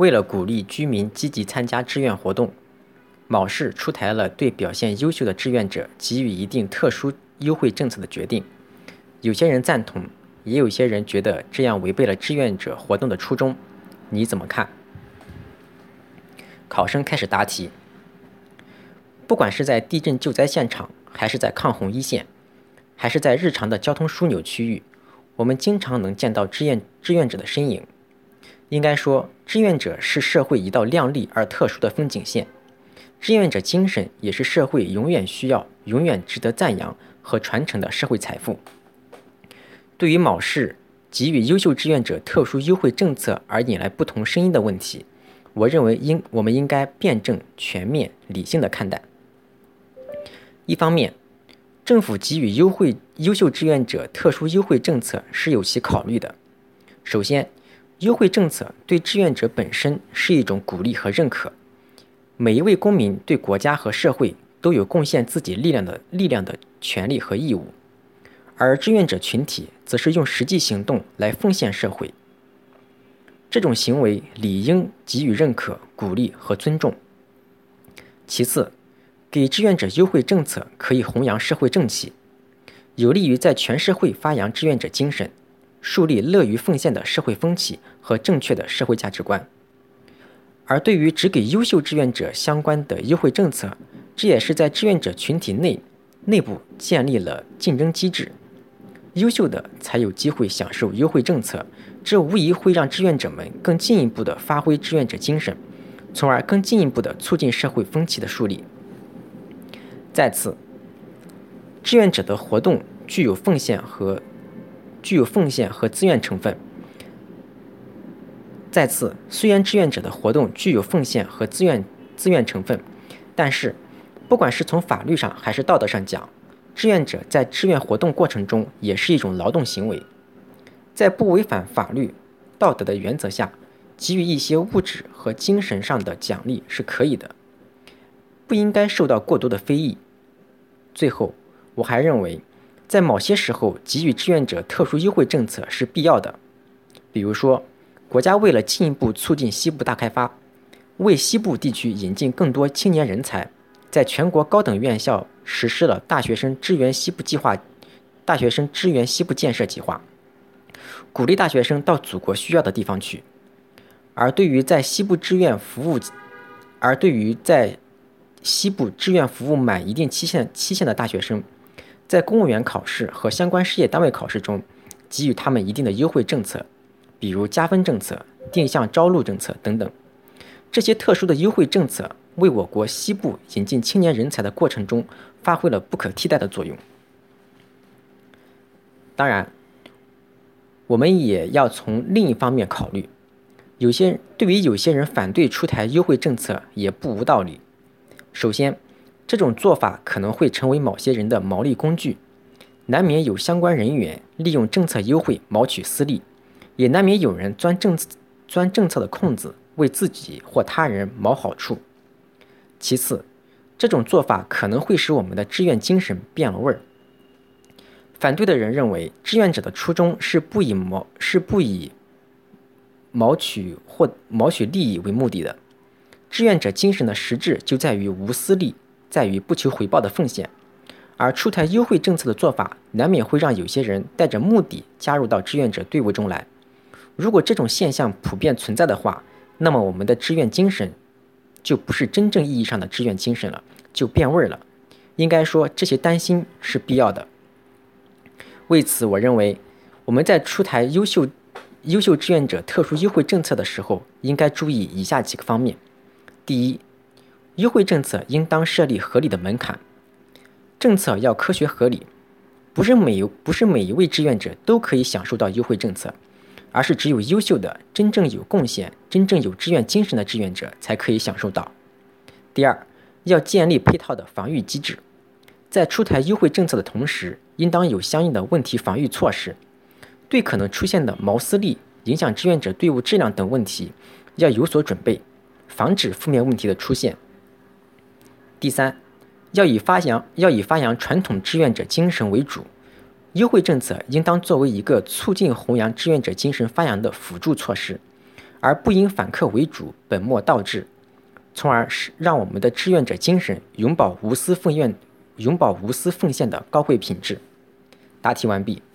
为了鼓励居民积极参加志愿活动，某市出台了对表现优秀的志愿者给予一定特殊优惠政策的决定。有些人赞同，也有些人觉得这样违背了志愿者活动的初衷。你怎么看？考生开始答题。不管是在地震救灾现场，还是在抗洪一线，还是在日常的交通枢纽区域，我们经常能见到志愿者的身影。应该说，志愿者是社会一道亮丽而特殊的风景线，志愿者精神也是社会永远需要、永远值得赞扬和传承的社会财富。对于某市给予优秀志愿者特殊优惠政策而引来不同声音的问题，我认为我们应该辩证、全面、理性的看待。一方面，政府给予优秀志愿者特殊优惠政策是有其考虑的。首先，优惠政策对志愿者本身是一种鼓励和认可。每一位公民对国家和社会都有贡献自己力量的权利和义务，而志愿者群体则是用实际行动来奉献社会。这种行为理应给予认可、鼓励和尊重。其次，给志愿者优惠政策可以弘扬社会正气，有利于在全社会发扬志愿者精神，树立乐于奉献的社会风气和正确的社会价值观。而对于只给优秀志愿者相关的优惠政策，这也是在志愿者群体内部建立了竞争机制，优秀的才有机会享受优惠政策，这无疑会让志愿者们更进一步地发挥志愿者精神，从而更进一步地促进社会风气的树立。再次，志愿者的活动具有奉献和自愿成分。再次，虽然志愿者的活动具有奉献和自愿成分，但是不管是从法律上还是道德上讲，志愿者在志愿活动过程中也是一种劳动行为。在不违反法律、道德的原则下，给予一些物质和精神上的奖励是可以的，不应该受到过多的非议。最后，我还认为，在某些时候给予志愿者特殊优惠政策是必要的。比如说，国家为了进一步促进西部大开发，为西部地区引进更多青年人才，在全国高等院校实施了大学生支援西部建设计划，鼓励大学生到祖国需要的地方去。而对于在西部志愿服务满一定期限的大学生，在公务员考试和相关事业单位考试中，给予他们一定的优惠政策，比如加分政策、定向招录政策等等。这些特殊的优惠政策为我国西部引进青年人才的过程中发挥了不可替代的作用。当然，我们也要从另一方面考虑，对于有些人反对出台优惠政策也不无道理。首先，这种做法可能会成为某些人的谋利工具，难免有相关人员利用政策优惠谋取私利，也难免有人钻政策的空子，为自己或他人谋好处。其次，这种做法可能会使我们的志愿精神变了味儿。反对的人认为，志愿者的初衷是不以谋取利益为目的的。志愿者精神的实质就在于无私利，在于不求回报的奉献。而出台优惠政策的做法，难免会让有些人带着目的加入到志愿者队伍中来。如果这种现象普遍存在的话，那么我们的志愿精神就不是真正意义上的志愿精神了，就变味了。应该说，这些担心是必要的。为此，我认为我们在出台优秀志愿者特殊优惠政策的时候，应该注意以下几个方面。第一，优惠政策应当设立合理的门槛，政策要科学合理，不是每一位志愿者都可以享受到优惠政策，而是只有优秀的、真正有贡献、真正有志愿精神的志愿者才可以享受到。第二，要建立配套的防御机制，在出台优惠政策的同时，应当有相应的问题防御措施，对可能出现的谋私利、影响志愿者队伍质量等问题要有所准备，防止负面问题的出现。第三，要以发扬传统志愿者精神为主，优惠政策应当作为一个促进弘扬志愿者精神发扬的辅助措施， 而不因反客为主，本末倒置，从而让我们的志愿者精神永葆无私奉献的高贵品质。答题完毕。